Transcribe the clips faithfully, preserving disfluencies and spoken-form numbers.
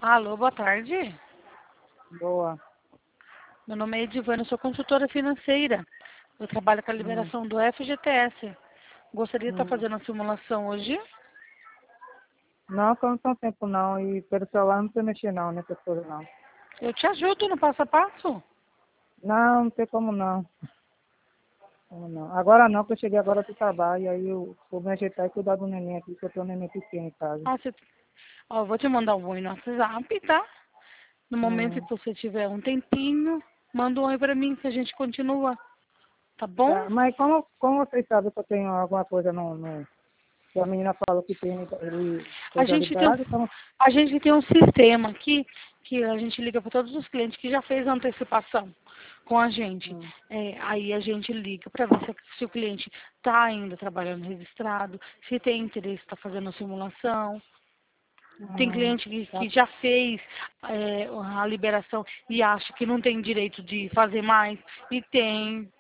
Alô, boa tarde. Boa. Meu nome é Edivana, eu sou consultora financeira. Eu trabalho com a Hum, liberação do F G T S. Gostaria de estar hum. fazendo a simulação hoje? Não, que eu não tenho tempo não. E pelo celular não sei mexer não, nessas coisas não. Eu te ajudo no passo a passo. Não, não tem como não. Como não. Agora não, que eu cheguei agora do trabalho, aí eu vou me ajeitar e cuidar do neném aqui, que eu tenho um neném pequeno em casa. Ah, você... Ó, eu vou te mandar um oi no WhatsApp, tá? No momento Hum. que você tiver um tempinho, manda um oi pra mim que a gente continua. Tá bom? Tá. Mas como, como vocês sabem que eu tenho alguma coisa no, no... que a menina falou que tem ele, A coisa gente tem um, liberada, então... a gente tem um sistema aqui que a gente liga para todos os clientes que já fez a antecipação com a gente. Hum. É, aí a gente liga para ver se, se o cliente está ainda trabalhando registrado, se tem interesse, está fazendo a simulação. Tem Hum. cliente que, Tá. que já fez é, a liberação e acha que não tem direito de fazer mais, e tem,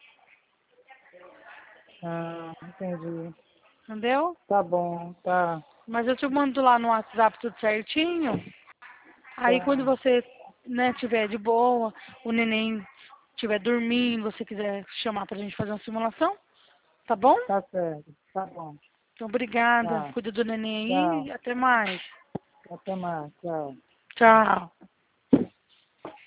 Ah, entendi. entendeu? Tá bom, tá. Mas eu te mando lá no WhatsApp tudo certinho. Aí quando Tá. você, né, tiver de boa, o neném estiver dormindo, você quiser chamar pra gente fazer uma simulação, tá bom? Tá certo. Tá bom. Então obrigada, Tá. cuida do neném aí Tchau. e até mais. Até mais. Tchau. Tchau.